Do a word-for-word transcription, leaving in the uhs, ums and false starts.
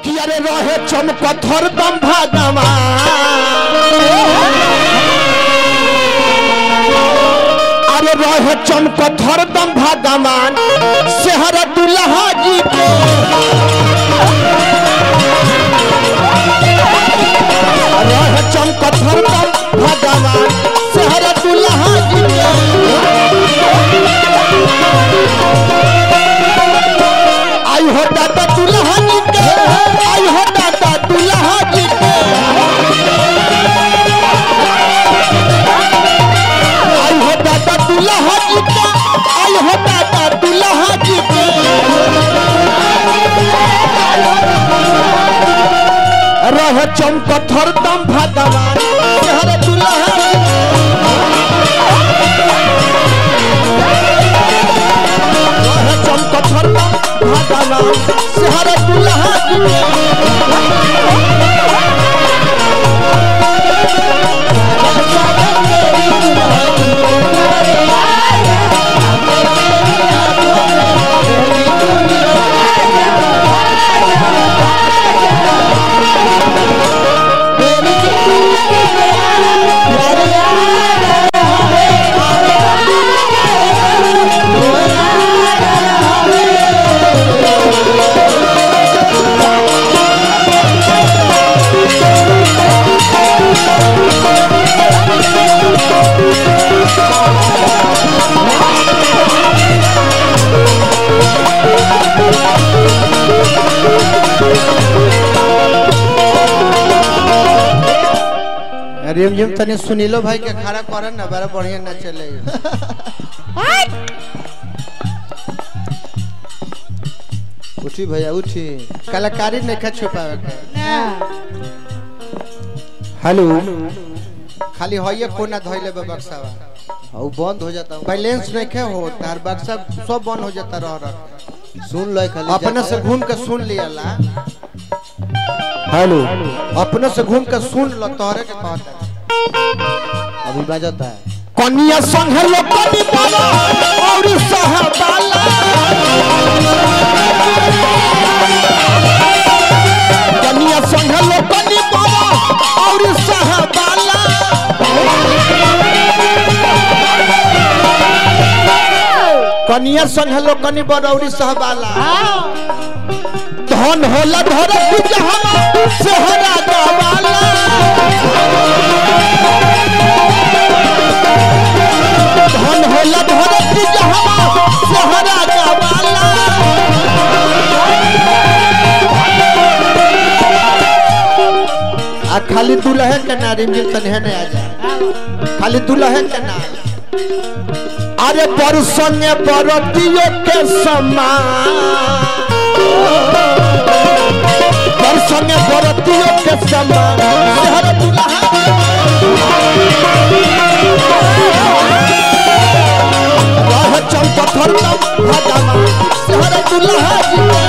कि अरे रहे चमकथर दम भगवान अरे रहे चमकथर दम भगवान सेहर दुल्हा जी के रहे चमकथर दम भगवान सेहर दुल्हा जी के आई हो दादा दुल्हा जी के आई हो दादा दुल्हा जी के आई हो दादा दुल्हा जी के आई हो दादा दुल्हा जी के रह चमकथर दम भगवान हर दुल्हा रह चमकथर दम भगवान हर दुल्हा रिम जिम तने सुनीलो भाई के खड़ा करन ना बड़ा बढ़िया ना चले उठी भैया उठी कलाकारी नहीं खा छुपावे के हेलो खाली होइए कोना धइले बे बक्सावा औ बंद हो जाता बैलेंस नहीं के हो तार बक्सा सब बंद हो जाता रह रह सुन ले खाली अपने से घूम के सुन लियाला हेलो अपने से घूम के सुन ल तोरे के कहता अभी बजता है कन्या संग लो कनी बाबा और सहबाला कन्या संग लो कनी बाबा और सहबाला कन्या संग लो कनी बाबा और सहबाला धन होला धरती जहां सेहरा गवाला धन होला धरती जहां सेहरा गवाला आ खाली दुल्हे के नारी मिल तने नहीं आ जा खाली दुल्हे के नारी अरे पर संगे बरतियों के समान संगे बरतियों के समान हर दुल्हा रह चमकथर दम भगवान हर दुल्हा जी